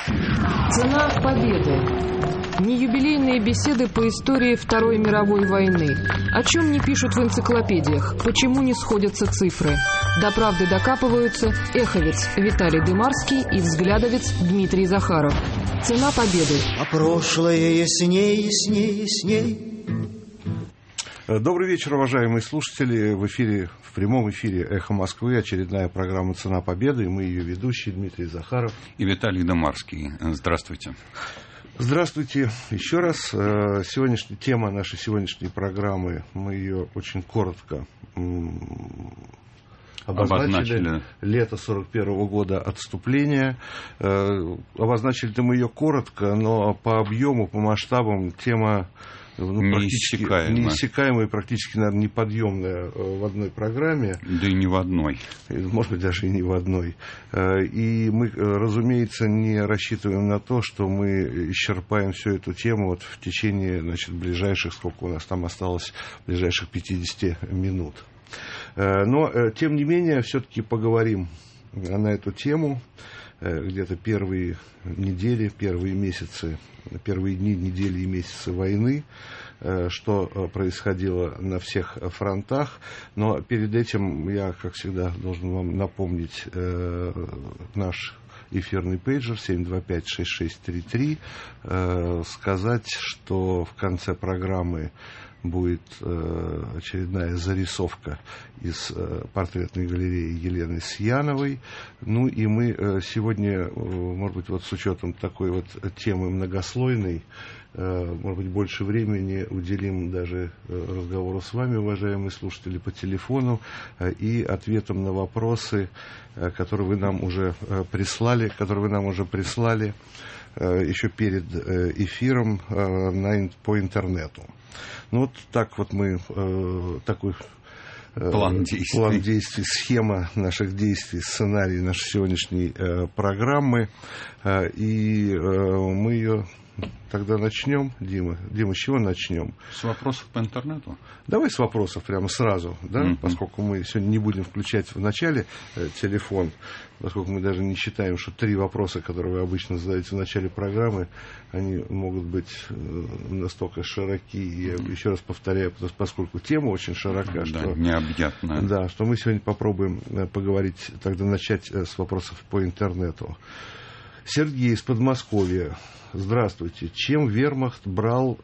Цена победы. Не юбилейные беседы по истории Второй мировой войны. О чем не пишут в энциклопедиях, почему не сходятся цифры. До правды докапываются эховец Виталий Дымарский и взглядовец Дмитрий Захаров. Цена победы. А прошлое ясней, ясней, ясней. Добрый вечер, уважаемые слушатели. В прямом эфире «Эхо Москвы» очередная программа «Цена победы». И мы ее ведущие Дмитрий Захаров и Виталий Дымарский. Здравствуйте. Здравствуйте еще раз. Сегодняшняя тема нашей сегодняшней программы, мы ее очень коротко обозначили. Лето 41 года, отступление. Обозначили-то мы ее коротко, но по объему, по масштабам тема неиссякаемая и практически, наверное, неподъемная в одной программе. Да и не в одной. Может быть, даже и не в одной. И мы, разумеется, не рассчитываем на то, что мы исчерпаем всю эту тему вот в течение, ближайших, сколько у нас там осталось, ближайших 50 минут. Но, тем не менее, все-таки поговорим на эту тему. Где-то первые недели, первые месяцы, первые дни, недели и месяцы войны, что происходило на всех фронтах. Но перед этим я, как всегда, должен вам напомнить наш эфирный пейджер 725-6633, сказать, что в конце программы будет очередная зарисовка из портретной галереи Елены Сьяновой. Ну и мы сегодня, может быть, вот с учетом такой вот темы многослойной, может быть, больше времени уделим даже разговору с вами, уважаемые слушатели, по телефону и ответам на вопросы, которые вы нам уже прислали, еще перед эфиром по интернету. Ну вот так вот мы, такой план действий, схема наших действий, сценарий нашей сегодняшней программы. И мы ее тогда начнем. Дима, с чего начнем? С вопросов по интернету? Давай с вопросов прямо сразу, да? Поскольку мы сегодня не будем включать в начале телефон, поскольку мы даже не считаем, что 3 вопроса, которые вы обычно задаете в начале программы, они могут быть настолько широки. И я еще раз повторяю, поскольку тема очень широка, что необъятная. Да, что мы сегодня попробуем поговорить, тогда начать с вопросов по интернету. Сергей из Подмосковья. Здравствуйте. Чем вермахт брал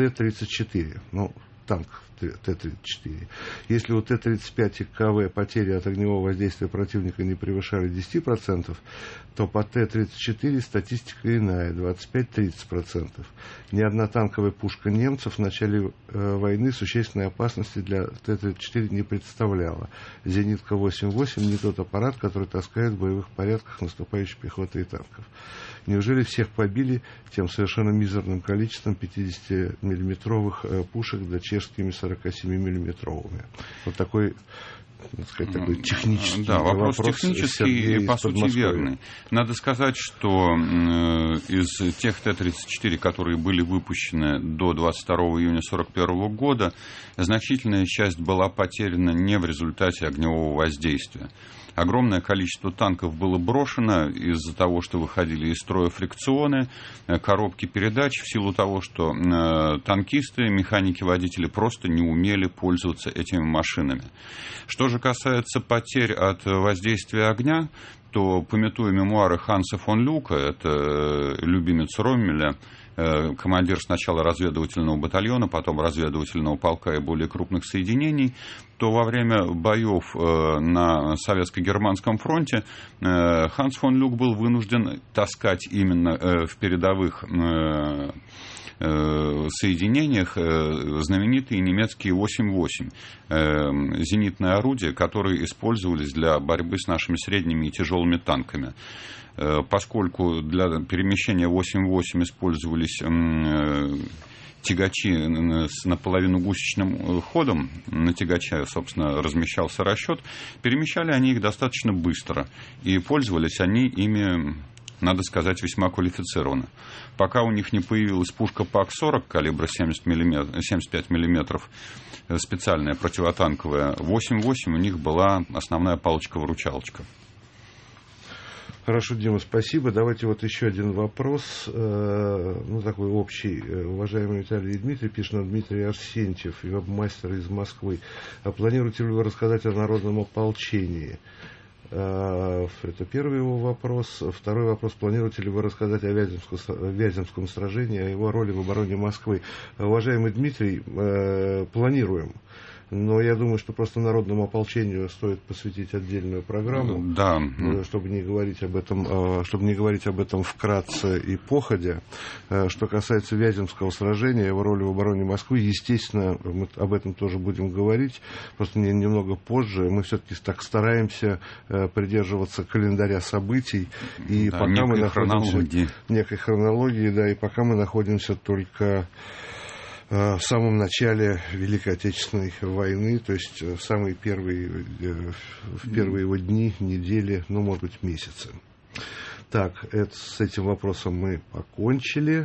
Т-34? Танк Т-34. Если у Т-35 и КВ потери от огневого воздействия противника не превышали 10%, то по Т-34 статистика иная, 25-30%. Ни одна танковая пушка немцев в начале войны существенной опасности для Т-34 не представляла. Зенитка 8-8 не тот аппарат, который таскает в боевых порядках наступающей пехоты и танков. Неужели всех побили тем совершенно мизерным количеством 50-миллиметровых пушек да чешскими 47-миллиметровыми? Вот такой, так сказать, такой технический вопрос технический и, по сути, верный. Надо сказать, что из тех Т-34, которые были выпущены до 22 июня 1941 года, значительная часть была потеряна не в результате огневого воздействия. Огромное количество танков было брошено из-за того, что выходили из строя фрикционы, коробки передач, в силу того, что танкисты, механики, водители просто не умели пользоваться этими машинами. Что же касается потерь от воздействия огня, то, памятуя мемуары Ханса фон Люка, это любимец Роммеля, командир сначала разведывательного батальона, потом разведывательного полка и более крупных соединений, то во время боев на советско-германском фронте Ханс фон Люк был вынужден таскать именно в передовых соединениях знаменитые немецкие 8-8, зенитные орудия, которые использовались для борьбы с нашими средними и тяжелыми танками. Поскольку для перемещения 8-8 использовались тягачи с наполовину гусечным ходом, на тягаче, собственно, размещался расчет, перемещали они их достаточно быстро, и пользовались они ими, надо сказать, весьма квалифицированно. Пока у них не появилась пушка ПАК-40 калибра 75 мм, специальная противотанковая, 8-8 у них была основная палочка-выручалочка. Хорошо, Дима, спасибо. Давайте вот еще один вопрос, такой общий. Уважаемый Виталий и Дмитрий, пишет нам Дмитрий Арсентьев, веб-мастер из Москвы. Планируете ли вы рассказать о народном ополчении? Это первый его вопрос. Второй вопрос. Планируете ли вы рассказать о Вяземском сражении, о его роли в обороне Москвы? Уважаемый Дмитрий, планируем. Но я думаю, что просто народному ополчению стоит посвятить отдельную программу, да. чтобы не говорить об этом вкратце и походя. Что касается Вяземского сражения, его роли в обороне Москвы, естественно, мы об этом тоже будем говорить, просто немного позже. Мы все-таки так стараемся придерживаться календаря событий, и да, пока мы находимся некой хронологии, да, и пока мы находимся только в самом начале Великой Отечественной войны, то есть в первые его дни, недели, может быть, месяцы. Так, с этим вопросом мы покончили.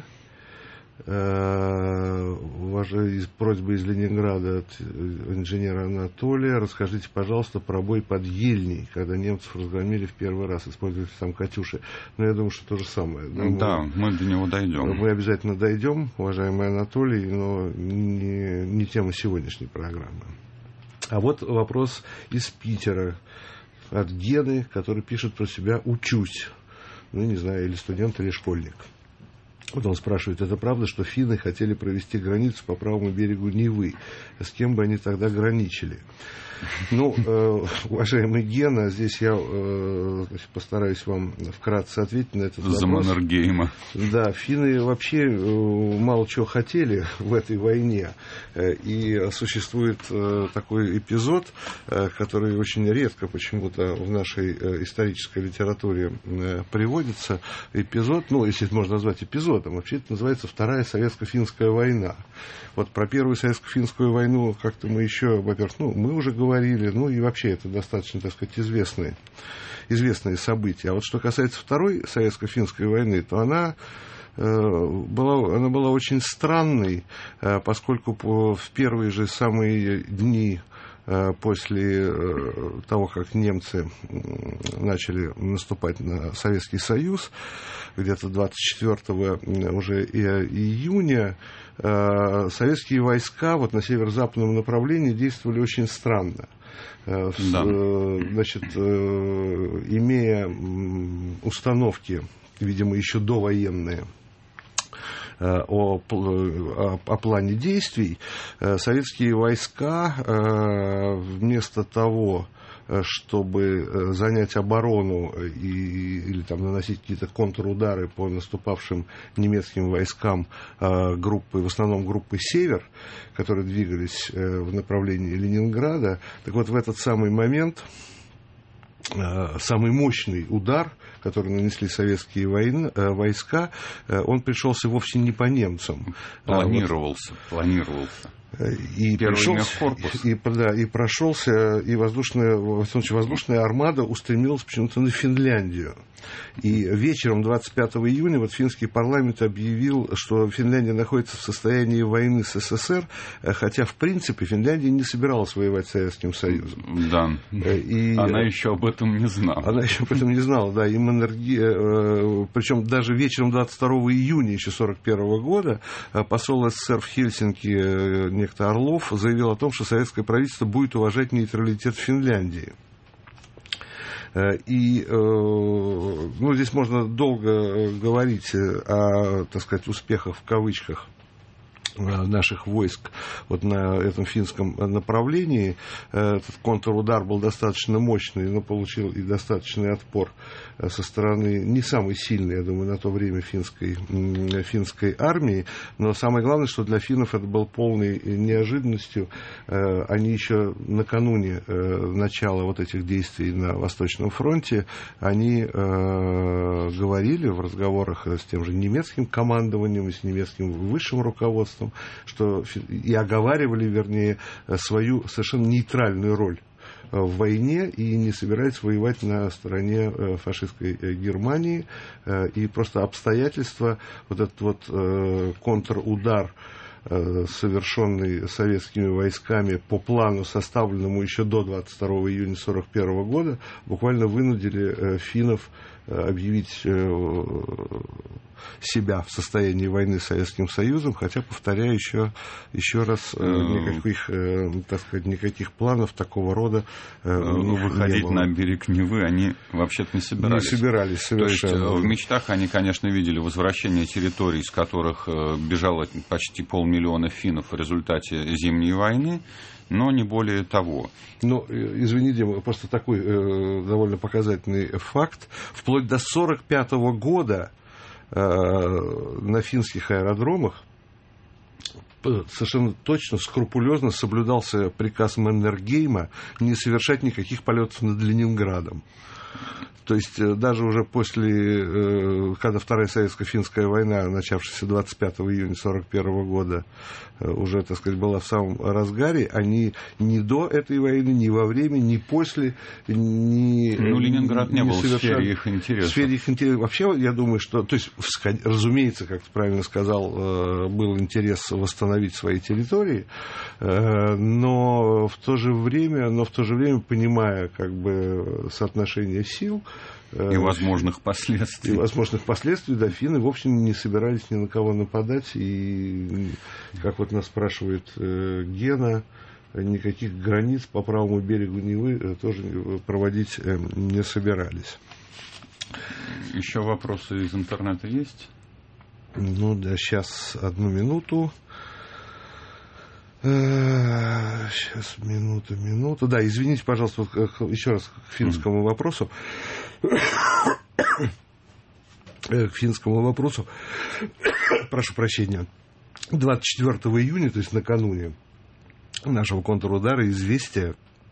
Просьба из Ленинграда от инженера Анатолия. Расскажите, пожалуйста, про бой под Ельней, когда немцев разгромили в первый раз, используя там «Катюши». Я думаю, что то же самое. Да, мы до него дойдем. Мы обязательно дойдем, уважаемый Анатолий, но не тема сегодняшней программы. А вот вопрос из Питера от Гены, который пишет про себя «Учусь». Не знаю, или студент, или школьник. Вот он спрашивает, это правда, что финны хотели провести границу по правому берегу Невы? С кем бы они тогда граничили? Уважаемый Гена, здесь я постараюсь вам вкратце ответить на этот вопрос. За Маннергейма. Да, финны вообще мало чего хотели в этой войне. И существует такой эпизод, который очень редко почему-то в нашей исторической литературе приводится. Эпизод, если это можно назвать эпизодом, вообще это называется Вторая советско-финская война. Вот про Первую советско-финскую войну как-то мы еще, во-первых, мы уже говорили, и вообще это достаточно, так сказать, известные события. А вот что касается Второй советско-финской войны, то она была очень странной, поскольку в первые же самые дни после того, как немцы начали наступать на Советский Союз, где-то 24 уже июня, советские войска на северо-западном направлении действовали очень странно. Да. Имея установки, видимо, еще довоенные, о плане действий, советские войска вместо того, чтобы занять оборону или наносить какие-то контрудары по наступавшим немецким войскам в основном группы «Север», которые двигались в направлении Ленинграда, так вот в этот самый момент самый мощный удар, который нанесли советские войска, он пришелся вовсе не по немцам. Планировался. И прошелся, и воздушная армада устремилась почему-то на Финляндию. И вечером 25 июня финский парламент объявил, что Финляндия находится в состоянии войны с СССР, хотя, в принципе, Финляндия не собиралась воевать с Советским Союзом. Да, она еще об этом не знала. Да, причем даже вечером 22 июня еще 1941 года посол СССР в Хельсинки, некто Орлов, заявил о том, что советское правительство будет уважать нейтралитет Финляндии. И здесь можно долго говорить о, успехах в кавычках наших войск на этом финском направлении. Этот контрудар был достаточно мощный, но получил и достаточный отпор со стороны не самой сильной, я думаю, на то время финской армии. Но самое главное, что для финнов это было полной неожиданностью. Они еще накануне начала этих действий на Восточном фронте, они говорили в разговорах с тем же немецким командованием и с немецким высшим руководством, и оговаривали, вернее, свою совершенно нейтральную роль в войне и не собираются воевать на стороне фашистской Германии. И просто обстоятельства, этот контрудар, совершенный советскими войсками по плану, составленному еще до 22 июня 1941 года, буквально вынудили финнов объявить себя в состоянии войны с Советским Союзом, хотя, повторяю еще раз, никаких планов такого рода выходить на берег Невы они вообще-то не собирались. Не собирались совершенно. То есть в мечтах они, конечно, видели возвращение территорий, с которых бежало почти 500 000 финнов в результате Зимней войны, но не более того. Ну, извините, просто такой довольно показательный факт. Вплоть до 1945 года на финских аэродромах совершенно точно, скрупулезно соблюдался приказ Маннергейма не совершать никаких полетов над Ленинградом. То есть даже уже после, когда Вторая Советско-финская война, начавшаяся 25 июня 1941 года, уже, так сказать, была в самом разгаре, они ни до этой войны, ни во время, ни после, Ленинград не был в сфере их интересов. В сфере их интересов. Вообще, я думаю, что, то есть, разумеется, как ты правильно сказал, был интерес восстановить свои территории, но в то же время, понимая, как бы, соотношение сил, и возможных последствий. Да, финны, в общем, не собирались ни на кого нападать. И, как вот нас спрашивает Гена, никаких границ по правому берегу Невы тоже проводить не собирались. Еще вопросы из интернета есть? Ну да, сейчас, одну минуту. Сейчас, минуту. Да, извините, пожалуйста, еще раз к финскому вопросу. Прошу прощения. 24 июня, то есть накануне нашего контрудара, известия,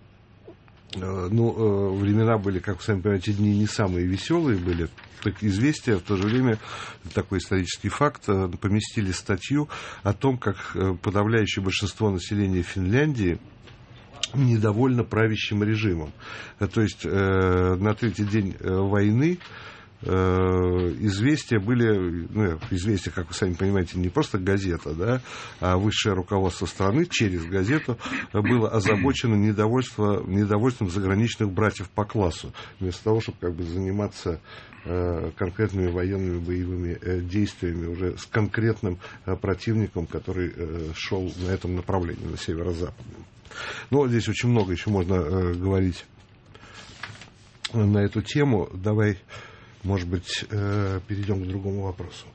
времена были, как вы сами понимаете, дни не самые веселые были. Так известия, в то же время, такой исторический факт, поместили статью о том, как подавляющее большинство населения Финляндии недовольно правящим режимом. То есть на третий день войны известия были, известия, как вы сами понимаете, не просто газета, да, а высшее руководство страны через газету было озабочено недовольством заграничных братьев по классу, вместо того, чтобы как бы заниматься конкретными военными боевыми действиями уже с конкретным противником, который шел на этом направлении, на северо-западном. Но здесь очень много еще можно говорить на эту тему. Давай, может быть, перейдем к другому вопросу.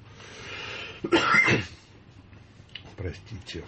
Простите.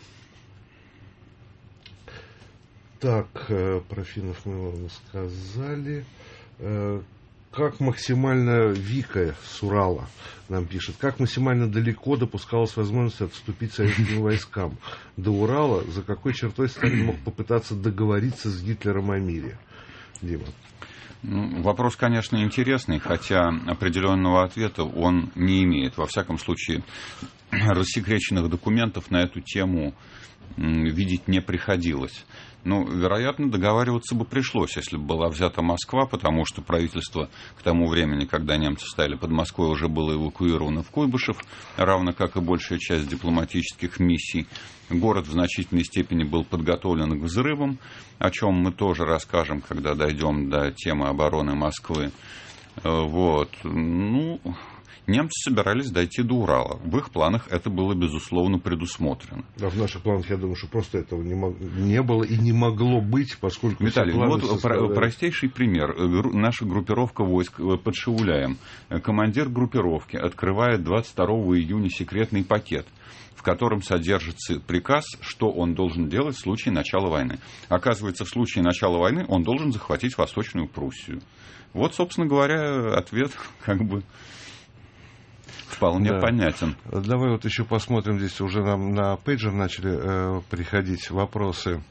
Так, про финнов мы вам сказали. Как максимально, Вика с Урала нам пишет, как максимально далеко допускалась возможность отступить советским войскам до Урала, за какой чертой Сталин мог попытаться договориться с Гитлером о мире? Дима. Вопрос, конечно, интересный, хотя определенного ответа он не имеет. Во всяком случае, рассекреченных документов на эту тему видеть не приходилось. Вероятно, договариваться бы пришлось, если бы была взята Москва, потому что правительство к тому времени, когда немцы стояли под Москвой, уже было эвакуировано в Куйбышев, равно как и большая часть дипломатических миссий. Город в значительной степени был подготовлен к взрывам, о чем мы тоже расскажем, когда дойдем до темы обороны Москвы. Немцы собирались дойти до Урала. В их планах это было, безусловно, предусмотрено. Да, в наших планах, я думаю, что просто этого не было и не могло быть, поскольку... Виталий, простейший пример. Наша группировка войск под Шауляем. Командир группировки открывает 22 июня секретный пакет, в котором содержится приказ, что он должен делать в случае начала войны. Оказывается, в случае начала войны он должен захватить Восточную Пруссию. Вот, собственно говоря, ответ вполне понятен. Давай еще посмотрим, здесь уже нам на пейджер начали приходить вопросы.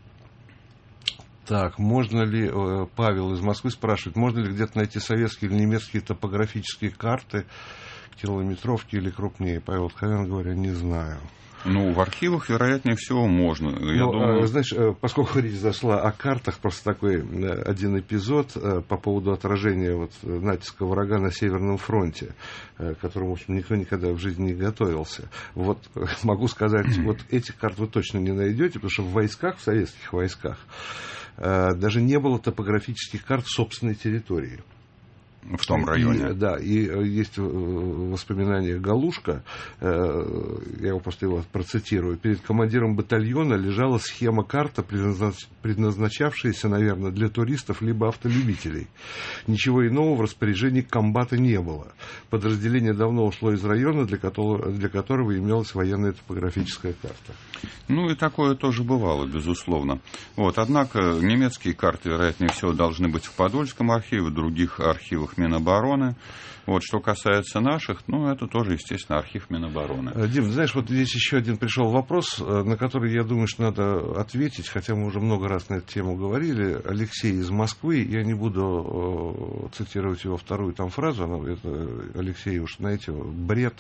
Так, можно ли, Павел из Москвы спрашивает, можно ли где-то найти советские или немецкие топографические карты, километровки или крупнее? Павел, откровенно говоря, не знаю. В архивах, вероятнее всего, можно. Я думаю... Знаешь, поскольку речь зашла о картах, просто такой один эпизод по поводу отражения натиска врага на Северном фронте, к которому, в общем, никто никогда в жизни не готовился. Могу сказать, этих карт вы точно не найдете, потому что в советских войсках, даже не было топографических карт собственной территории. в том районе. И есть воспоминания Галушка, я его просто процитирую. Перед командиром батальона лежала схема-карта, предназначавшаяся, наверное, для туристов либо автолюбителей. Ничего иного в распоряжении комбата не было. Подразделение давно ушло из района, для которого имелась военная топографическая карта. И такое тоже бывало, безусловно. Однако немецкие карты, вероятнее всего, должны быть в Подольском архиве, в других архивах Минобороны. Что касается наших, это тоже, естественно, архив Минобороны. Дим, знаешь, здесь еще один пришел вопрос, на который, я думаю, что надо ответить, хотя мы уже много раз на эту тему говорили. Алексей из Москвы, я не буду цитировать его вторую там фразу, это, Алексей, уж знаете, бред,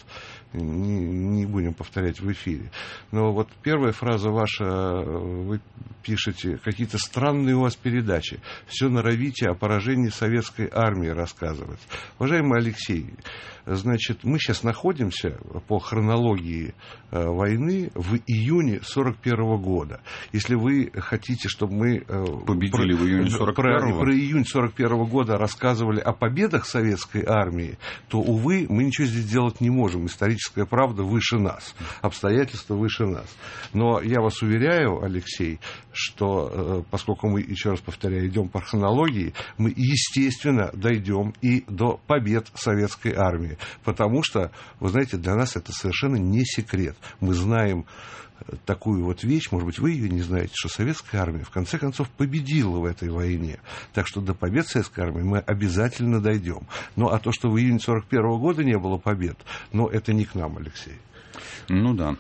не будем повторять в эфире. Но первая фраза ваша, вы пишете, какие-то странные у вас передачи, все норовите о поражении советской армии рассказывать. Уважаемый Алексей, значит, мы сейчас находимся по хронологии войны в июне 1941 года. Если вы хотите, чтобы мы победили в июне 1941 про июнь 1941 года рассказывали о победах советской армии, то, увы, мы ничего здесь делать не можем. Историческая правда выше нас, обстоятельства выше нас. Но я вас уверяю, Алексей, что поскольку мы, еще раз повторяю, идем по хронологии, мы, естественно, дойдем и до побед советской армии. Потому что, вы знаете, для нас это совершенно не секрет. Мы знаем такую вещь, может быть, вы ее не знаете, что советская армия в конце концов победила в этой войне. Так что до побед советской армии мы обязательно дойдем. А то, что в июне 1941 года не было побед, это не к нам, Алексей. Да.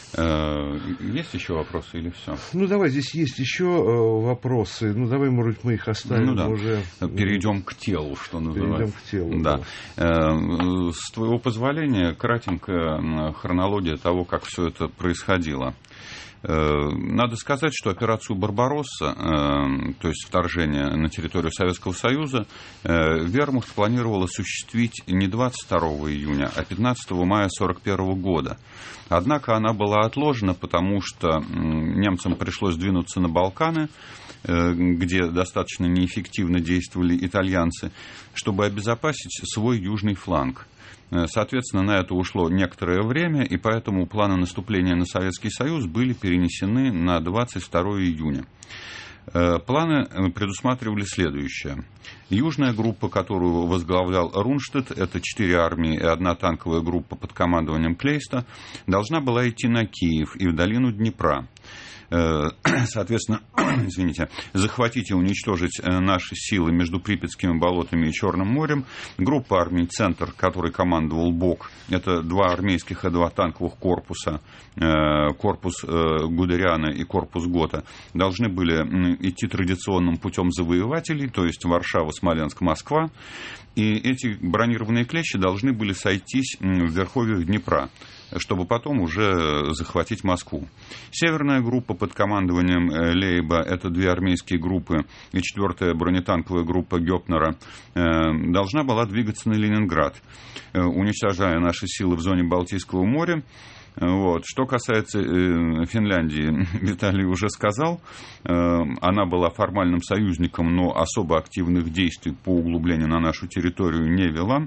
Есть еще вопросы или все? Давай, здесь есть еще вопросы. Давай, может быть, мы их оставим уже. Перейдем к телу, что называется. Перейдем к телу. Да. С твоего позволения, кратенько хронология того, как все это происходило. Надо сказать, что операцию «Барбаросса», то есть вторжение на территорию Советского Союза, вермахт планировал осуществить не 22 июня, а 15 мая 1941 года. Однако она была отложена, потому что немцам пришлось двинуться на Балканы, где достаточно неэффективно действовали итальянцы, чтобы обезопасить свой южный фланг. Соответственно, на это ушло некоторое время, и поэтому планы наступления на Советский Союз были перенесены на 22 июня. Планы предусматривали следующее. Южная группа, которую возглавлял Рунштедт, это 4 армии и 1 танковая группа под командованием Клейста, должна была идти на Киев и в долину Днепра. Соответственно, захватить и уничтожить наши силы между Припятскими болотами и Черным морем. Группа армий «Центр», которой командовал Бок, это 2 армейских и 2 танковых корпуса, корпус Гудериана и корпус Гота, должны были идти традиционным путем завоевателей, то есть Варшава, Смоленск, Москва. И эти бронированные клещи должны были сойтись в верховьях Днепра, чтобы потом уже захватить Москву. Северная группа под командованием Лейба, это 2 армейские группы и 4-я бронетанковая группа Гёпнера, должна была двигаться на Ленинград, уничтожая наши силы в зоне Балтийского моря. Что касается Финляндии, Виталий уже сказал, она была формальным союзником, но особо активных действий по углублению на нашу территорию не вела.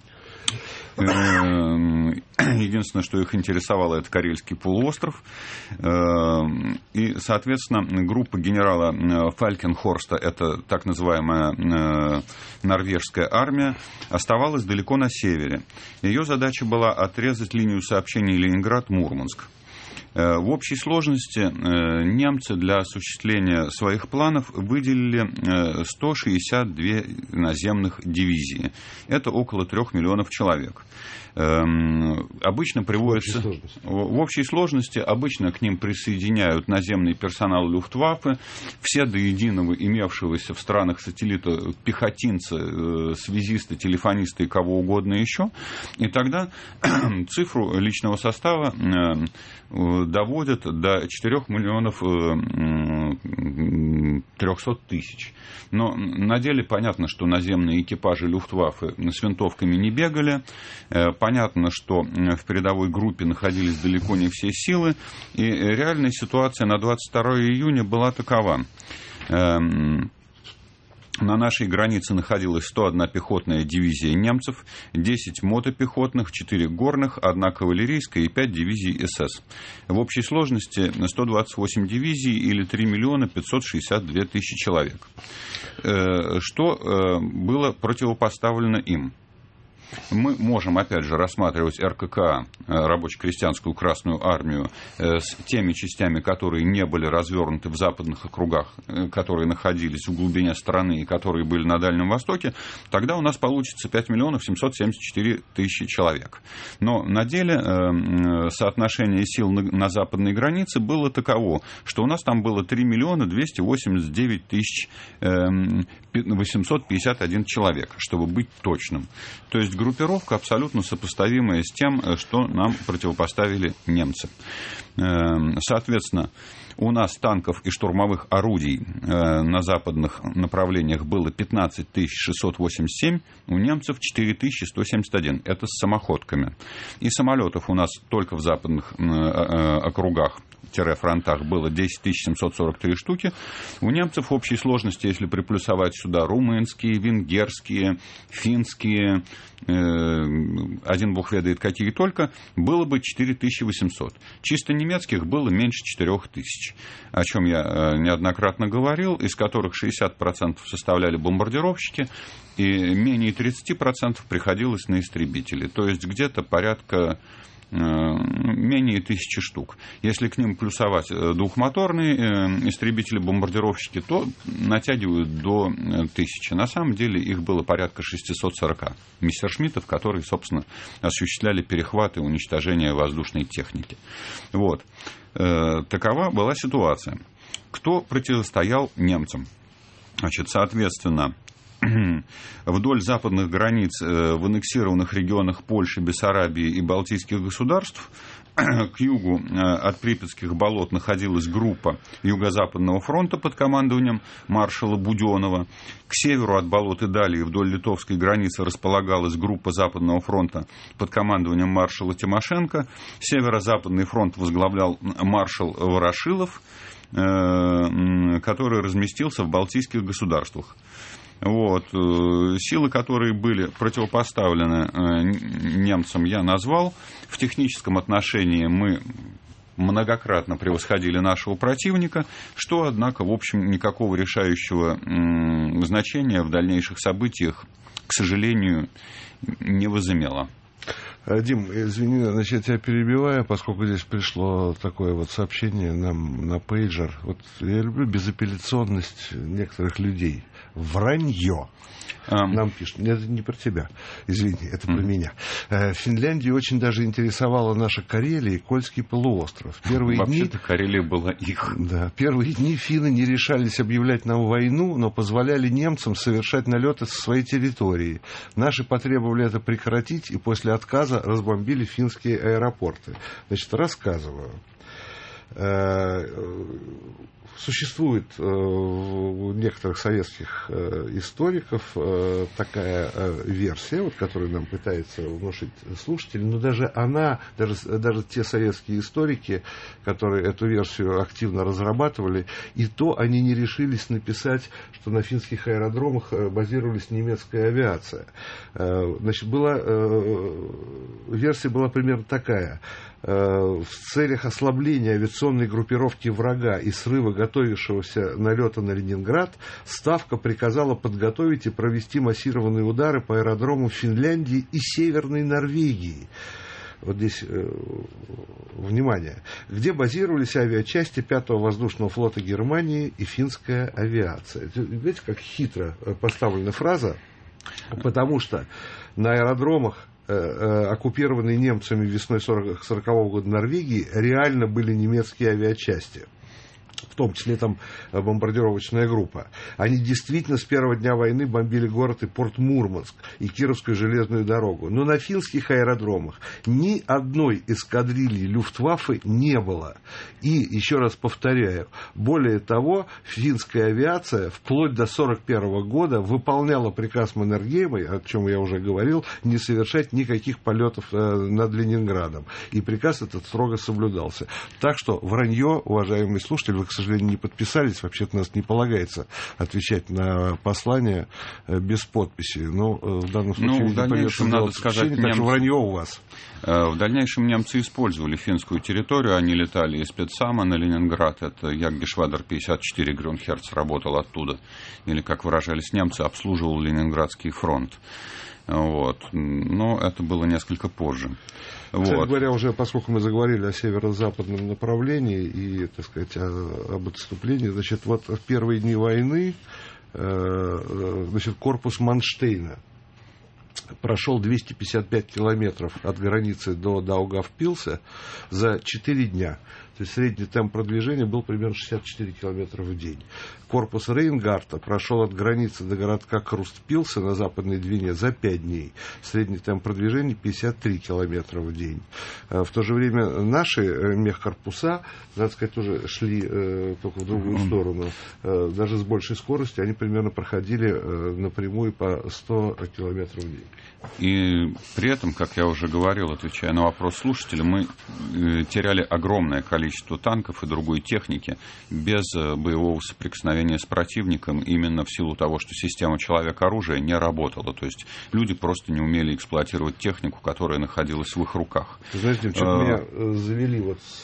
Единственное, что их интересовало, это Карельский полуостров. И, соответственно, группа генерала Фалькенхорста, это так называемая норвежская армия, оставалась далеко на севере. Ее задача была отрезать линию сообщений Ленинград-Мурманск. В общей сложности немцы для осуществления своих планов выделили 162 наземных дивизии. Это около 3 миллионов человек. Обычно приводится... В общей сложности обычно к ним присоединяют наземный персонал Люфтваффе, все до единого имевшегося в странах-сателлитах пехотинцы, связисты, телефонисты и кого угодно еще. И тогда цифру личного состава доводят до 4 миллионов 300 тысяч. Но на деле понятно, что наземные экипажи Люфтваффе с винтовками не бегали. Понятно, что в передовой группе находились далеко не все силы. И реальная ситуация на 22 июня была такова. На нашей границе находилась 101 пехотная дивизия немцев, 10 мотопехотных, 4 горных, 1 кавалерийская и 5 дивизий СС. В общей сложности 128 дивизий или 3 миллиона 562 тысячи человек. Что было противопоставлено им? Мы можем, опять же, рассматривать РККА, рабоче-крестьянскую Красную Армию, с теми частями, которые не были развернуты в западных округах, которые находились в глубине страны и которые были на Дальнем Востоке, тогда у нас получится 5 миллионов 774 тысячи человек. Но на деле соотношение сил на западной границе было таково, что у нас там было 3 миллиона 289 тысяч 851 человек, чтобы быть точным. То есть группировка абсолютно сопоставимая с тем, что нам противопоставили немцы. Соответственно, у нас танков и штурмовых орудий на западных направлениях было 15 687, у немцев 4 171. Это с самоходками. И самолетов у нас только в западных округах фронтах было 10 743 штуки. У немцев в общей сложности, если приплюсовать сюда румынские, венгерские, финские, один бог ведает какие только, было бы 4800. Чисто немецких было меньше 4000, о чем я неоднократно говорил, из которых 60% составляли бомбардировщики, и менее 30% приходилось на истребители. То есть где-то порядка менее 1000 штук. Если к ним плюсовать двухмоторные истребители-бомбардировщики, то натягивают до 1000. На самом деле их было порядка 640 мессершмиттов, которые, собственно, осуществляли перехват и уничтожение воздушной техники. Вот. Такова была ситуация. Кто противостоял немцам? Значит, соответственно, вдоль западных границ в аннексированных регионах Польши, Бессарабии и Балтийских государств к югу от Припятских болот находилась группа Юго-Западного фронта под командованием маршала Буденова. К северу от болот и далее вдоль литовской границы располагалась группа Западного фронта под командованием маршала Тимошенко. Северо-западный фронт возглавлял маршал Ворошилов, который разместился в Балтийских государствах. Вот. Силы, которые были противопоставлены немцам, я назвал. В техническом отношении мы многократно превосходили нашего противника, что, однако, в общем, никакого решающего значения в дальнейших событиях, к сожалению, не возымело. Дим, извини, значит, я тебя перебиваю, поскольку здесь пришло такое вот сообщение нам на пейджер. Вот я люблю безапелляционность некоторых людей. Вранье. Нам пишут. Это не про тебя. Извини, это про меня. Финляндию очень даже интересовала наша Карелия и Кольский полуостров. Вообще-то Карелия была их. Да, первые дни финны не решались объявлять нам войну, но позволяли немцам совершать налеты со своей территории. Наши потребовали это прекратить, и после отказа разбомбили финские аэропорты. Значит, рассказываю. Существует у некоторых советских историков такая версия, вот, которую нам пытается внушить слушатель, но даже те советские историки, которые эту версию активно разрабатывали, и то они не решились написать, что на финских аэродромах базировалась немецкая авиация. Значит, версия была примерно такая. В целях ослабления авиационной группировки врага и срыва готовившегося налета на Ленинград, Ставка приказала подготовить и провести массированные удары по аэродромам Финляндии и Северной Норвегии. Вот здесь, внимание, где базировались авиачасти 5-го воздушного флота Германии и финская авиация. Видите, как хитро поставлена фраза, потому что на аэродромах, оккупированные немцами весной 1940 года Норвегии, реально были немецкие авиачасти. В том числе там бомбардировочная группа. Они действительно с первого дня войны бомбили город и порт Мурманск и Кировскую железную дорогу. Но на финских аэродромах ни одной эскадрильи Люфтваффе не было. И, еще раз повторяю, более того, финская авиация вплоть до 1941 года выполняла приказ Маннергейма, о чем я уже говорил, не совершать никаких полетов над Ленинградом. И приказ этот строго соблюдался. Так что вранье, уважаемые слушатели, вы к сожалению, не подписались. Вообще-то у нас не полагается отвечать на послания без подписи. Но в данном случае, в дальнейшем, надо сказать, так что вранье у вас. В дальнейшем немцы использовали финскую территорию. Они летали из Петсама на Ленинград. Это Яггишвадер 54 Грюнхерц работал оттуда. Или, как выражались немцы, обслуживал Ленинградский фронт. Вот. Но это было несколько позже. Кстати говоря, уже поскольку мы заговорили о северо-западном направлении и, так сказать, об отступлении, значит, вот в первые дни войны, значит, корпус Манштейна прошел 255 километров от границы до Даугавпилса за 4 дня. То есть средний темп продвижения был примерно 64 километра в день. Корпус Рейнгарта прошел от границы до городка Крустпилса на Западной Двине за 5 дней. Средний темп продвижения 53 километра в день. В то же время наши мехкорпуса, надо сказать, тоже шли только в другую сторону. Даже с большей скоростью они примерно проходили напрямую по 100 километров в день. И при этом, как я уже говорил, отвечая на вопрос слушателя, мы теряли огромное количество танков и другой техники без боевого соприкосновения с противником, именно в силу того, что система человек-оружия не работала. То есть люди просто не умели эксплуатировать технику, которая находилась в их руках. Знаете, что-то меня завели вот с...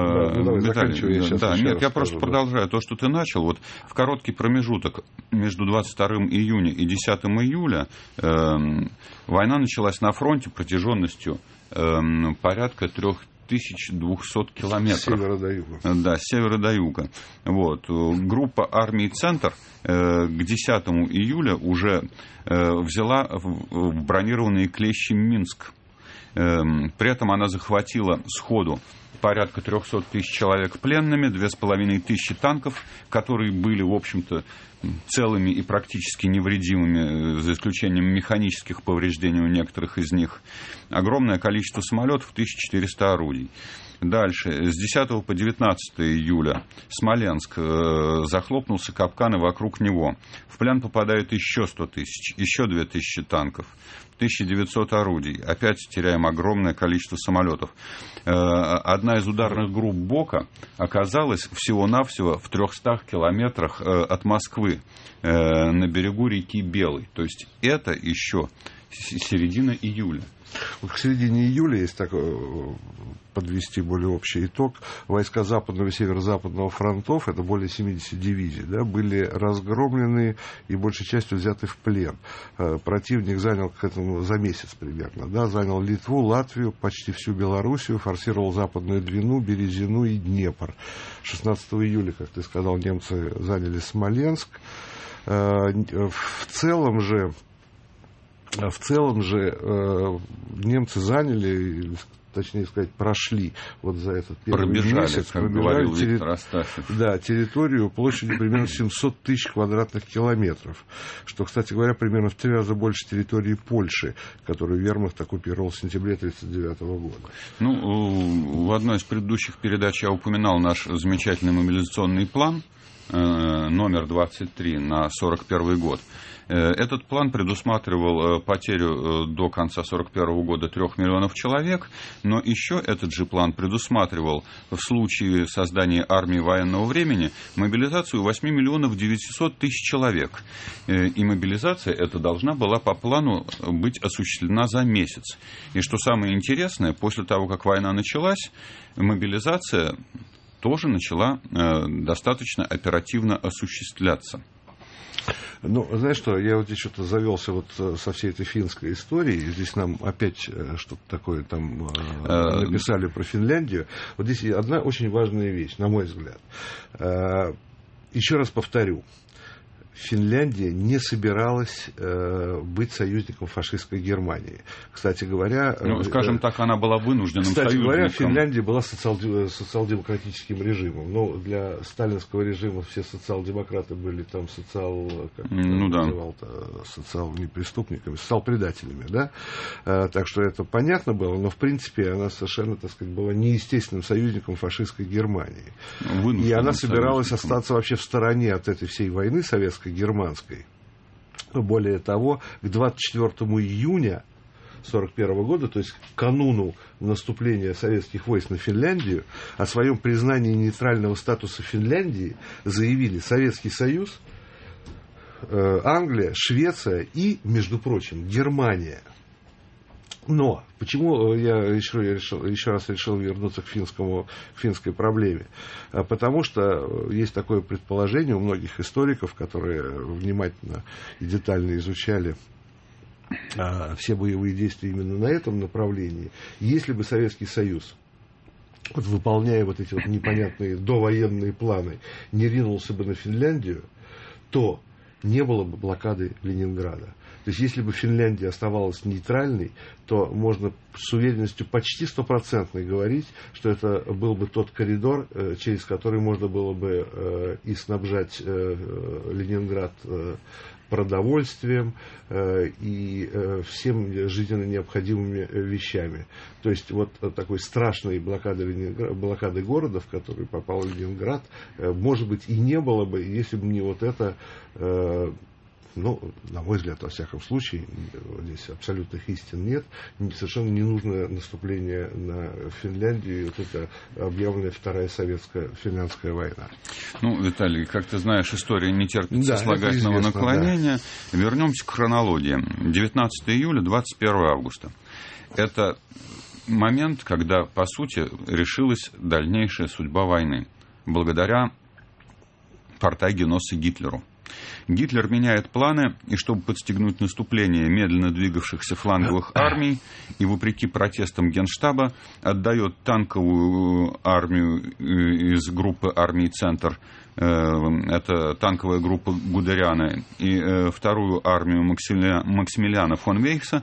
Я просто продолжаю то, что ты начал. Вот в короткий промежуток между 22 июня и 10 июля война началась на фронте протяженностью порядка 3200 километров. С севера до юга. Да, с севера до юга. Вот. Группа армии «Центр» к 10 июля уже взяла в бронированные клещи Минск. При этом она захватила сходу порядка 300 тысяч человек пленными, 2500 танков, которые были, в общем-то, целыми и практически невредимыми, за исключением механических повреждений у некоторых из них. Огромное количество самолетов, 1400 орудий. Дальше, с 10 по 19 июля Смоленск захлопнулся капкан, и вокруг него в плен попадает еще 100 тысяч, еще 2000 танков, 1900 орудий. Опять теряем огромное количество самолетов. Одна из ударных групп Бока оказалась всего-навсего в 300 километрах от Москвы, на берегу реки Белой. То есть это еще середина июля. Вот к середине июля, если так подвести более общий итог, войска Западного и Северо-Западного фронтов, это более 70 дивизий, да, были разгромлены и большей частью взяты в плен. Противник занял к этому за месяц примерно, да, занял Литву, Латвию, почти всю Белоруссию, форсировал Западную Двину, Березину и Днепр. 16 июля, как ты сказал, немцы заняли Смоленск. В целом же немцы заняли, точнее сказать, прошли вот за этот первый месяц, как говорил Виктор Астафьев. Да, территорию площадью примерно 700 тысяч квадратных километров, что, кстати говоря, примерно в 3 раза больше территории Польши, которую вермахт оккупировал в сентябре 1939 года. В одной из предыдущих передач я упоминал наш замечательный мобилизационный план, номер 23 на 1941 год. Этот план предусматривал потерю до конца 1941 года 3 миллионов человек, но еще этот же план предусматривал в случае создания армии военного времени мобилизацию 8 миллионов 900 тысяч человек. И мобилизация эта должна была по плану быть осуществлена за месяц. И что самое интересное, после того, как война началась, мобилизация тоже начала достаточно оперативно осуществляться. Ну, знаешь что, я вот здесь что-то завелся вот со всей этой финской историей. Здесь нам опять что-то такое там написали про Финляндию. Вот здесь одна очень важная вещь, на мой взгляд. Еще раз повторю. Финляндия не собиралась быть союзником фашистской Германии. Кстати говоря... скажем так, она была вынужденным союзником. Кстати говоря, Финляндия была социал-демократическим режимом. Но для сталинского режима все социал-демократы были там социал-непреступниками, социал-предателями. Да? Так что это понятно было, но в принципе она совершенно, так сказать, была неестественным союзником фашистской Германии. И она собиралась остаться вообще в стороне от этой всей войны советской, германской. Более того, к 24 июня 1941 года, то есть к кануну наступления советских войск на Финляндию, о своем признании нейтрального статуса Финляндии заявили Советский Союз, Англия, Швеция и, между прочим, Германия. Но почему я еще раз решил вернуться к финской проблеме? Потому что есть такое предположение у многих историков, которые внимательно и детально изучали все боевые действия именно на этом направлении. Если бы Советский Союз, вот выполняя вот эти вот непонятные довоенные планы, не ринулся бы на Финляндию, то не было бы блокады Ленинграда. То есть, если бы Финляндия оставалась нейтральной, то можно с уверенностью почти стопроцентной говорить, что это был бы тот коридор, через который можно было бы и снабжать Ленинград продовольствием и всем жизненно необходимыми вещами. То есть, вот такой страшной блокады города, в который попал Ленинград, может быть, и не было бы, если бы не вот это... Ну, на мой взгляд, во всяком случае, здесь абсолютных истин нет. Совершенно не нужно наступление на Финляндию, и вот это объявленная Вторая советско-финляндская война. Ну, Виталий, как ты знаешь, история не терпит сослагательного наклонения. Да. Вернемся к хронологии. 19 июля, 21 августа. Это момент, когда, по сути, решилась дальнейшая судьба войны. Благодаря Портагеносу Гитлеру. Гитлер меняет планы, и чтобы подстегнуть наступление медленно двигавшихся фланговых армий, и вопреки протестам Генштаба отдает танковую армию из группы армий «Центр», это танковая группа Гудериана, и вторую армию Максимилиана фон Вейхса,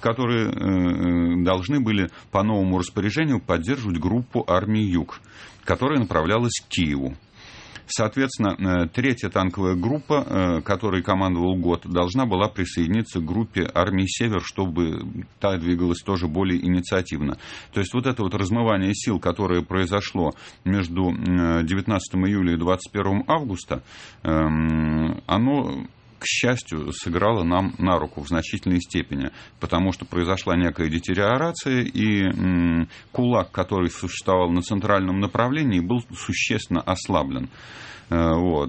которые должны были по новому распоряжению поддерживать группу армии «Юг», которая направлялась к Киеву. Соответственно, третья танковая группа, которой командовал Гот, должна была присоединиться к группе армии «Север», чтобы та двигалась тоже более инициативно. То есть вот это вот размывание сил, которое произошло между 19 июля и 21 августа, оно, к счастью, сыграло нам на руку в значительной степени, потому что произошла некая детериорация, и кулак, который существовал на центральном направлении, был существенно ослаблен. Вот.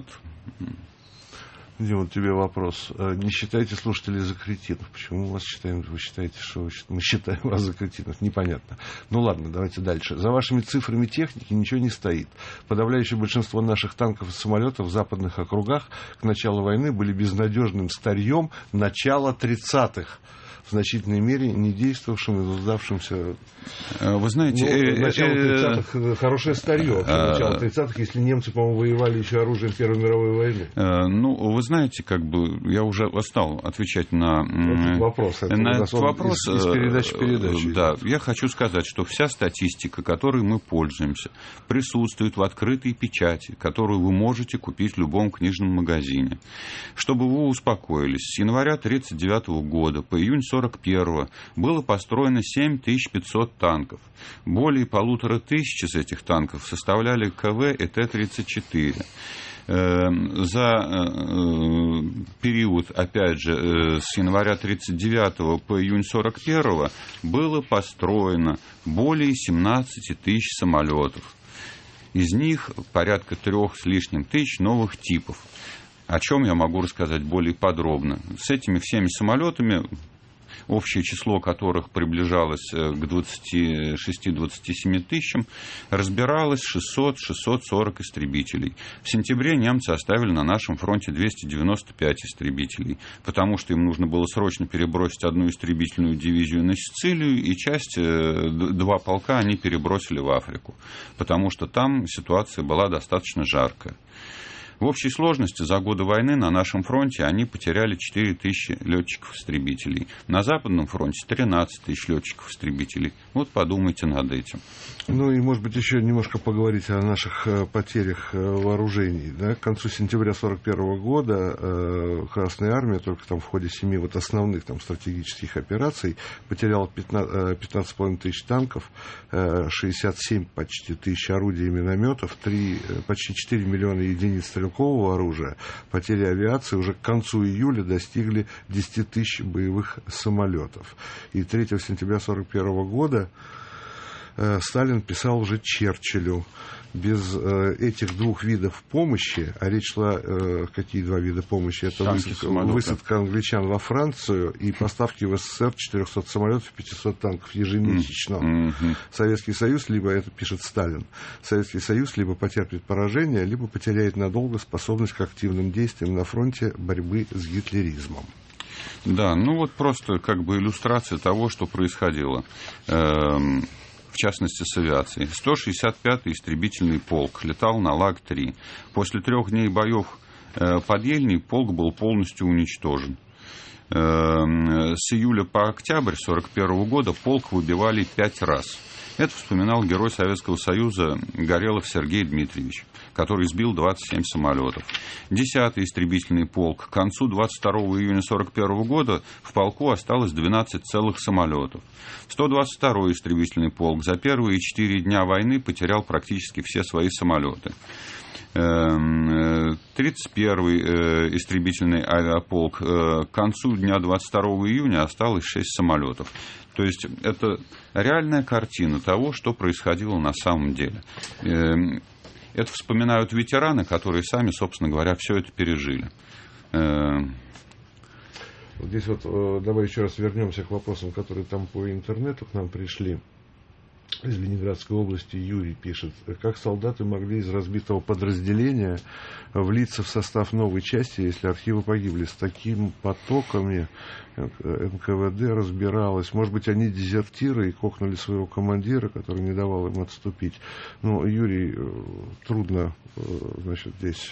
Дима, тебе вопрос. Не считайте слушателей за кретинов. Почему вы считаете, что мы считаем вас за кретинов? Непонятно. Ну ладно, давайте дальше. За вашими цифрами техники ничего не стоит. Подавляющее большинство наших танков и самолетов в западных округах к началу войны были безнадежным старьем начала 30-х. В значительной мере не действовавшим и нуждавшимся. Вы знаете, начало 30-х хорошее старье. Начало 30-х, если немцы, по-моему, воевали еще оружием Первой мировой войны. Ну, вы знаете, как бы я уже стал отвечать на этот вопрос. Из передачи в передачу. Да, я хочу сказать, что вся статистика, которой мы пользуемся, присутствует в открытой печати, которую вы можете купить в любом книжном магазине. Чтобы вы успокоились, с января 1939 года по июнь 1941 было построено 7500 танков. Более 1500 из этих танков составляли КВ и Т-34. За период, опять же, с января 1939 по июнь 1941 было построено более 17 тысяч самолетов. Из них порядка 3 с лишним тысяч новых типов. О чем я могу рассказать более подробно. С этими всеми самолетами, общее число которых приближалось к 26-27 тысячам, разбиралось 600-640 истребителей. В сентябре немцы оставили на нашем фронте 295 истребителей, потому что им нужно было срочно перебросить одну истребительную дивизию на Сицилию, и часть, 2 полка они перебросили в Африку, потому что там ситуация была достаточно жаркая. В общей сложности за годы войны на нашем фронте они потеряли 4 тысячи летчиков-истребителей. На Западном фронте 13 тысяч летчиков-истребителей. Вот подумайте над этим. Ну и, может быть, еще немножко поговорить о наших потерях вооружений. Да? К концу сентября 1941 года Красная Армия только там в ходе 7 вот основных там стратегических операций потеряла 15,5 тысяч танков, 67 почти тысяч орудий и минометов, почти 4 миллиона единиц стрелкового стрелкового оружия, потери авиации уже к концу июля достигли 10 тысяч боевых самолетов. И 3 сентября 1941 года Сталин писал уже Черчиллю: без этих двух видов помощи, а речь шла, какие два вида помощи? Это высадка англичан во Францию и поставки в СССР 400 самолетов и 500 танков ежемесячно. Советский Союз, либо, это пишет Сталин, Советский Союз либо потерпит поражение, либо потеряет надолго способность к активным действиям на фронте борьбы с гитлеризмом. Да, ну вот просто как бы иллюстрация того, что происходило. В частности, с авиацией. 165-й истребительный полк летал на Лаг-3. После 3 дней боев под Ельней полк был полностью уничтожен. С июля по октябрь 1941 года полк выбивали 5 раз. Это вспоминал герой Советского Союза Горелов Сергей Дмитриевич, который сбил 27 самолетов. 10-й истребительный полк. К концу 22 июня 1941 года в полку осталось 12 целых самолетов. 122-й истребительный полк за первые 4 дня войны потерял практически все свои самолеты. 31-й истребительный авиаполк. К концу дня 22 июня осталось 6 самолетов. То есть это реальная картина того, что происходило на самом деле. Это вспоминают ветераны, которые сами, собственно говоря, все это пережили. Здесь вот давай еще раз вернемся к вопросам, которые там по интернету к нам пришли. Из Ленинградской области Юрий пишет: как солдаты могли из разбитого подразделения влиться в состав новой части, если архивы погибли? С такими потоками НКВД разбиралось. Может быть, они дезертиры и кокнули своего командира, который не давал им отступить. Ну, Юрий, трудно, значит, здесь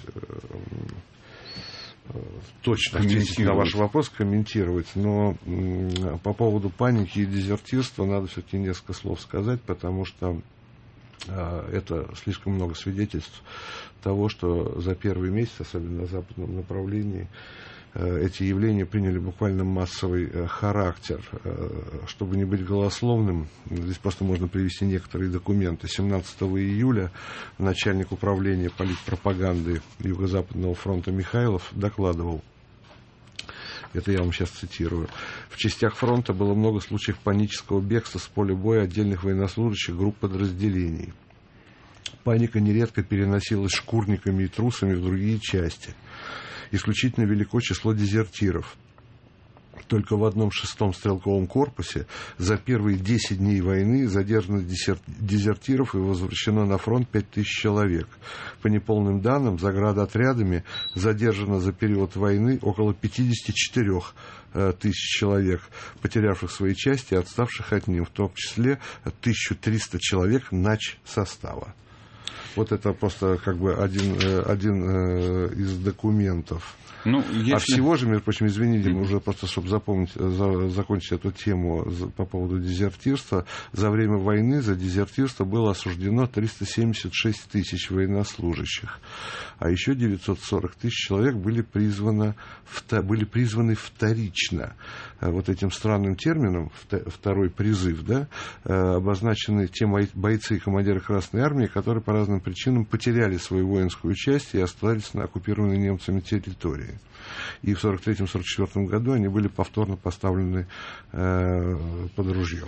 точно ответить на ваш вопрос, комментировать, но по поводу паники и дезертирства надо все-таки несколько слов сказать, потому что это слишком много свидетельств того, что за первый месяц, особенно на западном направлении, эти явления приняли буквально массовый характер. Чтобы не быть голословным, здесь просто можно привести некоторые документы. 17 июля начальник управления политпропаганды Юго-Западного фронта Михайлов докладывал, это я вам сейчас цитирую: в частях фронта было много случаев панического бегства с поля боя отдельных военнослужащих групп подразделений. Паника нередко переносилась шкурниками и трусами в другие части. Исключительно велико число дезертиров. Только в одном 6-м стрелковом корпусе за первые 10 дней войны задержано дезертиров и возвращено на фронт 5000 человек. По неполным данным, заградотрядами задержано за период войны около 54 тысяч человек, потерявших свои части и отставших от них, в том числе 1300 человек начсостава. Вот это просто как бы один из документов. Ну, если... А всего же, между прочим, извините, уже просто, чтобы закончить эту тему по поводу дезертирства, за время войны за дезертирство было осуждено 376 тысяч военнослужащих, а еще 940 тысяч человек были призваны вторично. Вот этим странным термином, второй призыв, да, обозначены те бойцы и командиры Красной Армии, которые по разным причинам потеряли свою воинскую часть и остались на оккупированной немцами территории. И в 1943-1944 году они были повторно поставлены под ружье.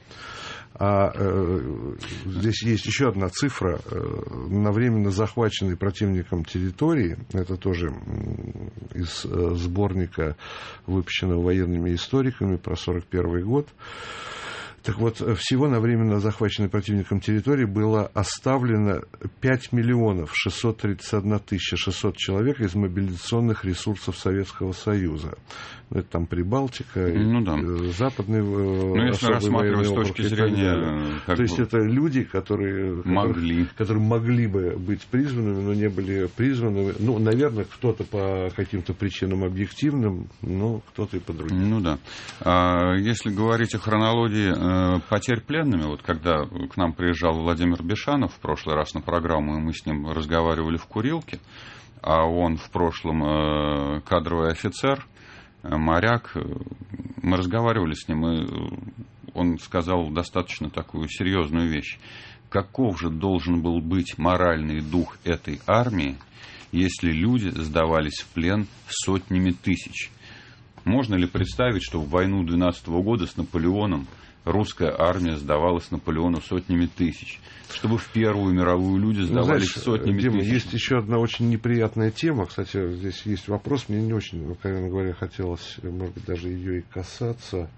Здесь есть еще одна цифра. На временно захваченной противником территории, это тоже из сборника, выпущенного военными историками про 1941 год, так вот, всего на временно захваченной противником территории было оставлено 5 миллионов 631 тысяча 600 человек из мобилизационных ресурсов Советского Союза. Это там Прибалтика, Западный если рассматривать с точки зрения... То есть это люди, которые могли бы быть призванными, но не были призваны. Ну, наверное, кто-то по каким-то причинам объективным, но кто-то и по другим. Ну да. Если говорить о хронологии потерь пленными, вот когда к нам приезжал Владимир Бешанов в прошлый раз на программу, и мы с ним разговаривали в курилке, а он в прошлом кадровый офицер, моряк, мы разговаривали с ним, и он сказал достаточно такую серьезную вещь. Каков же должен был быть моральный дух этой армии, если люди сдавались в плен сотнями тысяч. Можно ли представить, что в войну 12 года с Наполеоном русская армия сдавалась Наполеону сотнями тысяч? Чтобы в Первую мировую люди сдавались сотнями Дима, тысяч. Есть еще одна очень неприятная тема. Кстати, здесь есть вопрос. Мне не очень, откровенно говоря, хотелось, может быть, даже ее и касаться.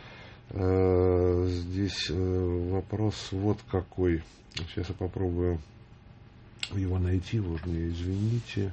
Здесь вопрос вот какой. Сейчас я попробую его найти. Вы мне извините.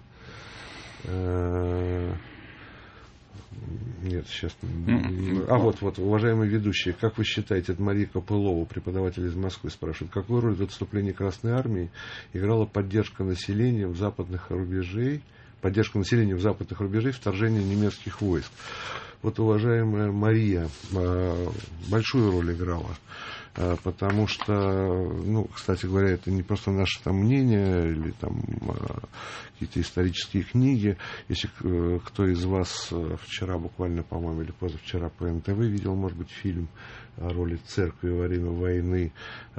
Нет, сейчас... Вот, уважаемые ведущие, как вы считаете, это Мария Копылова, преподаватель из Москвы, спрашивает, какую роль в отступлении Красной Армии играла поддержка населения западных рубежей вторжения немецких войск? Вот, уважаемая Мария, большую роль играла. Потому что, кстати говоря, это не просто наше там мнение или там какие-то исторические книги. Если кто из вас вчера буквально, по-моему, или позавчера по НТВ видел, может быть, фильм о роли церкви во время войны,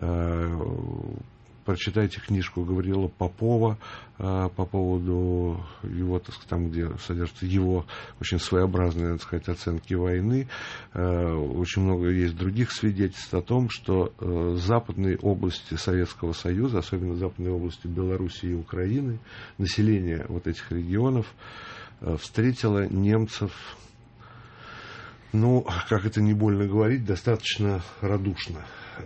прочитайте книжку Гавриила Попова по поводу его, так сказать, там, где содержатся его очень своеобразные, так сказать, оценки войны. Очень много есть других свидетельств о том, что западные области Советского Союза, особенно западные области Белоруссии и Украины, население вот этих регионов встретило немцев, как это не больно говорить, достаточно радушно,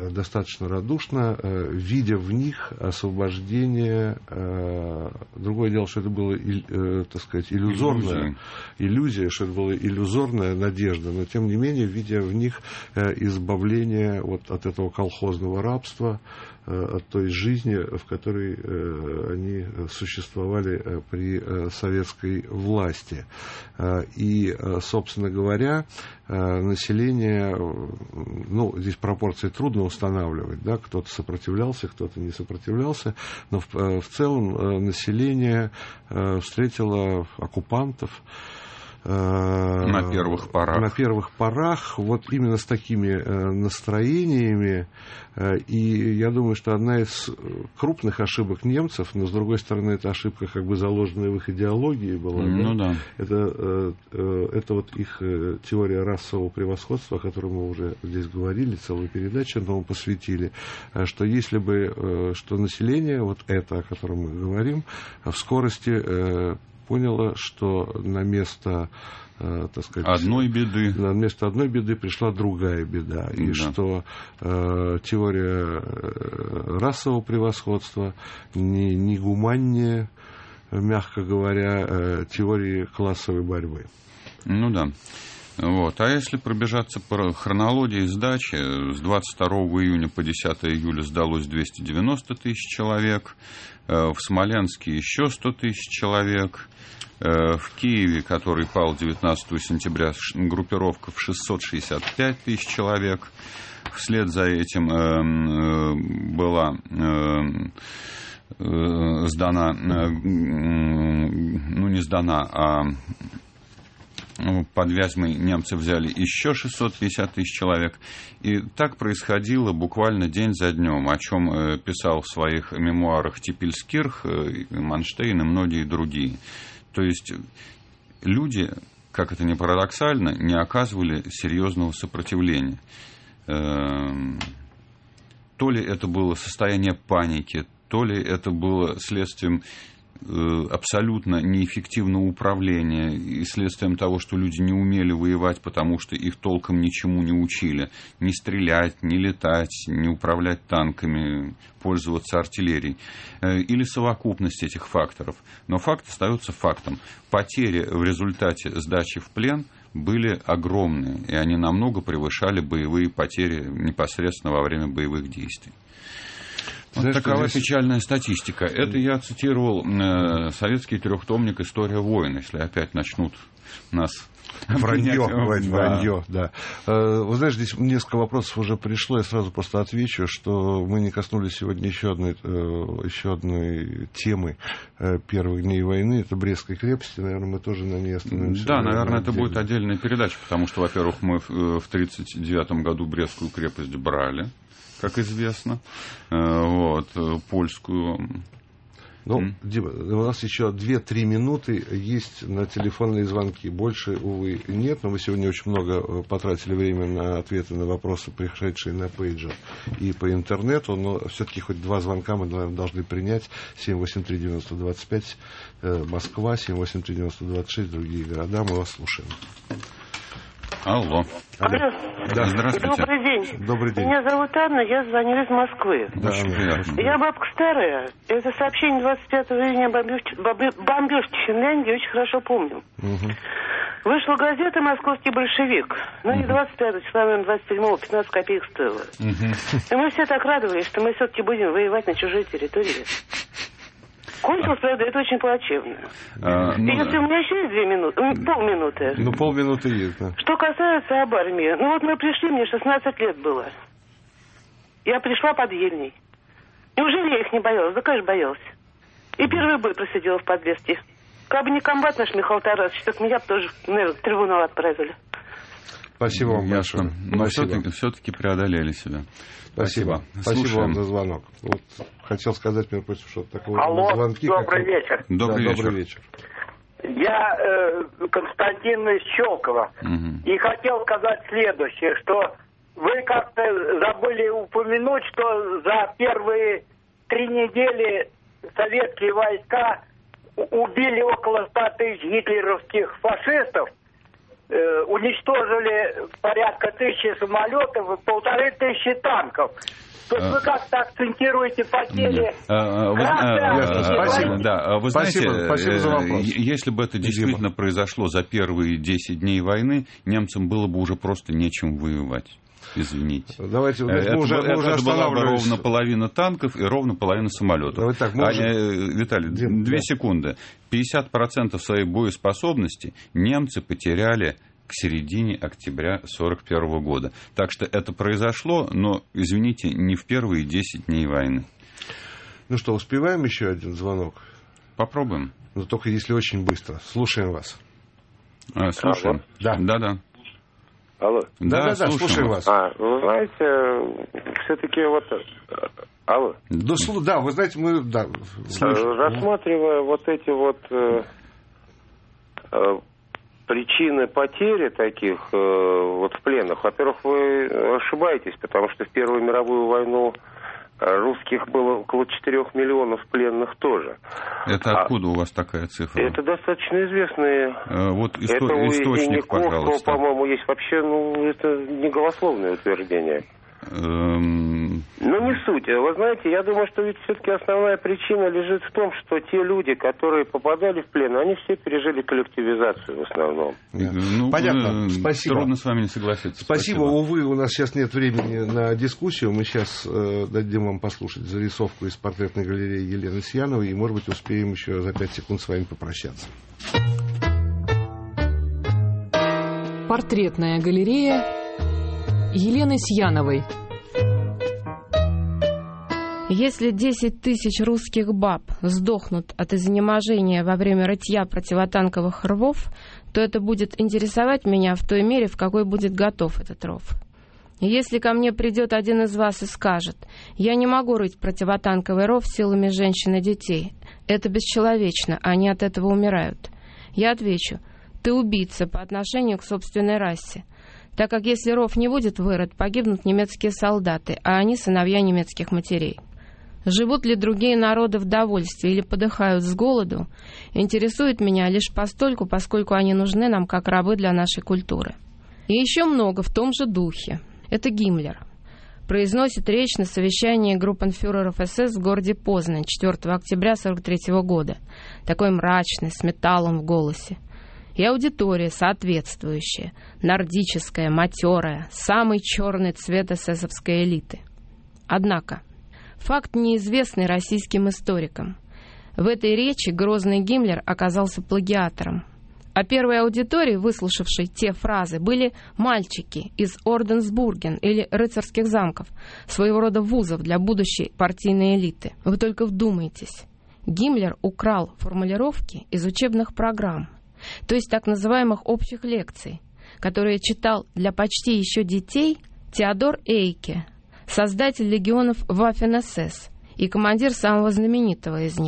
видя в них освобождение. Другое дело, что это было, так сказать, иллюзия, что это была иллюзорная надежда, но тем не менее, видя в них избавление вот от этого колхозного рабства, от той жизни, в которой они существовали при советской власти. И, собственно говоря, население, здесь пропорции трудно устанавливать, да, кто-то сопротивлялся, кто-то не сопротивлялся, но в целом население встретило оккупантов на первых порах, вот именно с такими настроениями. И я думаю, что одна из крупных ошибок немцев, но, с другой стороны, эта ошибка как бы заложенная в их идеологии была. Да? Это вот их теория расового превосходства, о которой мы уже здесь говорили, целую передачу этому посвятили, что если бы, что население, вот это, о котором мы говорим, в скорости поняло, что на место, так сказать, одной беды пришла другая беда. И что теория расового превосходства не гуманнее, мягко говоря, теории классовой борьбы. А если пробежаться по хронологии сдачи, с 22 июня по 10 июля сдалось 290 тысяч человек, в Смоленске еще 100 тысяч человек, в Киеве, который пал 19 сентября, группировка в 665 тысяч человек. Вслед за этим была сдана, не сдана, а под Вязьмой немцы взяли еще 650 тысяч человек. И так происходило буквально день за днем, о чем писал в своих мемуарах Типельскирх, Манштейн и многие другие. То есть люди, как это ни парадоксально, не оказывали серьезного сопротивления. То ли это было состояние паники, то ли это было следствием абсолютно неэффективного управления и следствием того, что люди не умели воевать, потому что их толком ничему не учили. Не стрелять, не летать, не управлять танками, пользоваться артиллерией. Или совокупность этих факторов. Но факт остается фактом. Потери в результате сдачи в плен были огромные, и они намного превышали боевые потери непосредственно во время боевых действий. Вот такова печальная статистика. Это я цитировал советский трехтомник «История войн», если опять начнут нас... Вранье, да. Вы знаете, здесь несколько вопросов уже пришло, я сразу просто отвечу, что мы не коснулись сегодня еще одной темы первых дней войны, это Брестской крепости, наверное, мы тоже на ней остановимся. Да, наверное, это будет отдельная передача, потому что, во-первых, мы в 1939 году Брестскую крепость брали, как известно, польскую. Ну, Дима, у нас еще 2-3 минуты есть на телефонные звонки. Больше, увы, нет, но мы сегодня очень много потратили время на ответы на вопросы, пришедшие на пейджер и по интернету, но все-таки хоть 2 звонка мы должны принять. 783-90-25, Москва, 783-90-26, другие города. Мы вас слушаем. Алло. Алло. Да, здравствуйте. Добрый день. Добрый день. Меня зовут Анна, я звоню из Москвы. Да, Я бабка старая. Это сообщение 25 июня бомбежки в Финляндии очень хорошо помню. Вышла газета «Московский большевик». Ну, не 25 числа, наверное, 27-го, 15 копеек стоило. И мы все так радовались, что мы все-таки будем воевать на чужой территории. Кончилось, правда, это очень плачевно. Если у меня еще есть 2 минуты, полминуты. Ну, полминуты есть, да. Что касается об армии, ну вот мы пришли, мне 16 лет было. Я пришла под Ельней. Неужели я их не боялась? Да, конечно, боялась. И первый бой просидела в подвеске. Как бы не комбат наш Михаил Тарасович, так меня бы тоже, наверное, в трибунал отправили. Спасибо вам большое. Но все-таки преодолели себя. Спасибо. Спасибо вам за звонок. Вот хотел сказать, между прочим, что такое звонки. Добрый вечер. Добрый вечер. Я Константин из Щелково. И хотел сказать следующее, что вы как-то забыли упомянуть, что за первые 3 недели советские войска убили около 100 тысяч гитлеровских фашистов, уничтожили порядка 1000 самолетов и 1500 танков. То есть вы как-то акцентируете потери. Спасибо. Да, вы знаете, спасибо за вопрос. Если бы это действительно произошло за первые 10 дней войны, немцам было бы уже просто нечем воевать. Извините. Давайте, это была бы ровно половина танков и ровно половина самолетов. Виталий, 2 секунды. 50% своей боеспособности немцы потеряли к середине октября 1941 года. Так что это произошло, но, извините, не в первые 10 дней войны. Ну что, успеваем еще один звонок? Попробуем. Но только если очень быстро. Слушаем вас. Слушаем. Да. Алло. Да, слушаем вас. Вы знаете, все-таки вот... Алло. Да, вы знаете, мы... Да, рассматривая вот эти вот причины потери таких вот в пленных, во-первых, вы ошибаетесь, потому что в Первую мировую войну русских было около 4 миллионов пленных тоже. Это откуда у вас такая цифра? Это достаточно известные. Вот источник, пожалуйста. По-моему, есть вообще, это не голословное утверждение. Но не суть. Вы знаете, я думаю, что ведь все-таки основная причина лежит в том, что те люди, которые попадали в плен, они все пережили коллективизацию в основном. Понятно. Спасибо. Трудно с вами не согласиться. Спасибо. Увы, у нас сейчас нет времени на дискуссию. Мы сейчас дадим вам послушать зарисовку из портретной галереи Елены Сияновой, и, может быть, успеем еще за 5 секунд с вами попрощаться. Портретная галерея Елены Сияновой. Если 10 тысяч русских баб сдохнут от изнеможения во время рытья противотанковых рвов, то это будет интересовать меня в той мере, в какой будет готов этот ров. Если ко мне придет один из вас и скажет: «Я не могу рыть противотанковый ров силами женщин и детей. Это бесчеловечно, они от этого умирают», я отвечу: «Ты убийца по отношению к собственной расе». Так как если ров не будет вырыт, погибнут немецкие солдаты, а они сыновья немецких матерей. Живут ли другие народы в довольстве или подыхают с голоду, интересует меня лишь постольку, поскольку они нужны нам как рабы для нашей культуры. И еще много в том же духе. Это Гиммлер. Произносит речь на совещании группенфюреров СС в городе Познань 4 октября 1943 года. Такой мрачный, с металлом в голосе. И аудитория соответствующая, нордическая, матерая, самый черный цвет эсэсовской элиты. Однако, факт неизвестный российским историкам. В этой речи грозный Гиммлер оказался плагиатором. А первой аудиторией, выслушавшей те фразы, были мальчики из Орденсбурген или рыцарских замков, своего рода вузов для будущей партийной элиты. Вы только вдумайтесь. Гиммлер украл формулировки из учебных программ, то есть так называемых общих лекций, которые читал для почти еще детей Теодор Эйке, создатель легионов Waffen-СС и командир самого знаменитого из них,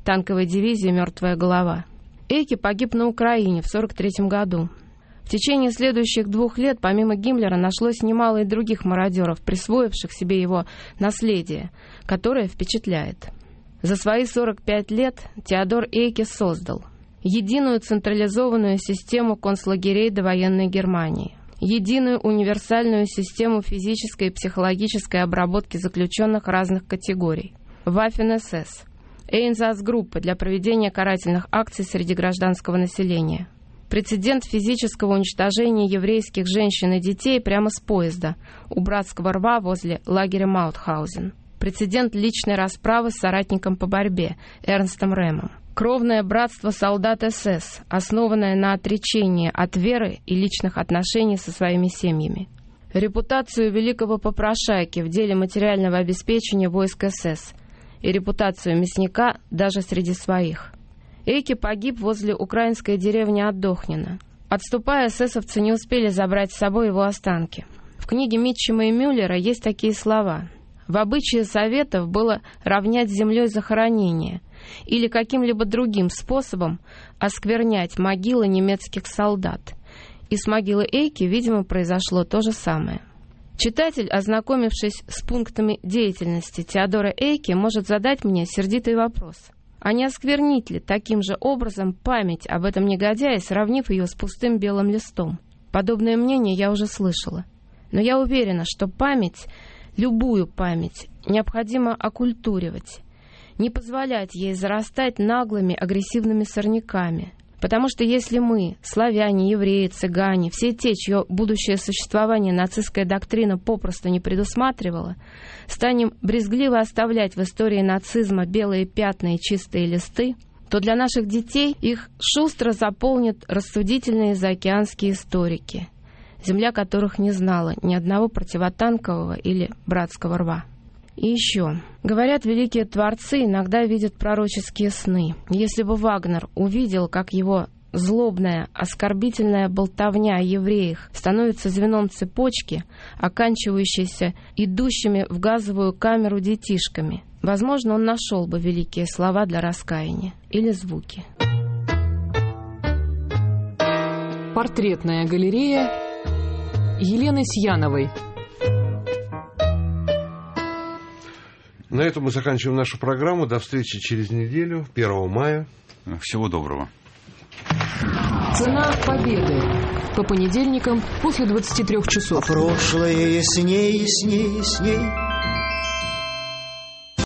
танковой дивизии «Мертвая голова». Эйке погиб на Украине в 1943 году. В течение следующих 2 лет, помимо Гиммлера, нашлось немало и других мародеров, присвоивших себе его наследие, которое впечатляет. За свои 45 лет Теодор Эйке создал единую централизованную систему концлагерей довоенной Германии, единую универсальную систему физической и психологической обработки заключенных разных категорий, Waffen-СС, Einsatzgruppe для проведения карательных акций среди гражданского населения, прецедент физического уничтожения еврейских женщин и детей прямо с поезда у Братского рва возле лагеря Маутхаузен, прецедент личной расправы с соратником по борьбе Эрнстом Рэмом, кровное братство солдат СС, основанное на отречении от веры и личных отношений со своими семьями, репутацию великого попрошайки в деле материального обеспечения войск СС и репутацию мясника даже среди своих. Эйке погиб возле украинской деревни Отдохнино. Отступая, эсэсовцы не успели забрать с собой его останки. В книге Митчема и Мюллера есть такие слова: «В обычае советов было равнять с землей захоронение или каким-либо другим способом осквернять могилы немецких солдат». И с могилы Эйке, видимо, произошло то же самое. Читатель, ознакомившись с пунктами деятельности Теодора Эйке, может задать мне сердитый вопрос: а не осквернить ли таким же образом память об этом негодяе, сравнив ее с пустым белым листом? Подобное мнение я уже слышала. Но я уверена, что память, любую память, необходимо окультуривать, не позволять ей зарастать наглыми агрессивными сорняками. Потому что если мы, славяне, евреи, цыгане, все те, чье будущее существование нацистская доктрина попросту не предусматривала, станем брезгливо оставлять в истории нацизма белые пятна и чистые листы, то для наших детей их шустро заполнят рассудительные заокеанские историки, земля которых не знала ни одного противотанкового или братского рва. И еще. Говорят, великие творцы иногда видят пророческие сны. Если бы Вагнер увидел, как его злобная, оскорбительная болтовня о евреях становится звеном цепочки, оканчивающейся идущими в газовую камеру детишками, возможно, он нашел бы великие слова для раскаяния или звуки. Портретная галерея Елены Сьяновой. На этом мы заканчиваем нашу программу. До встречи через неделю, 1 мая. Всего доброго. Цена победы. По понедельникам после 23 часов. Прошлое ясней, ясней, ясней.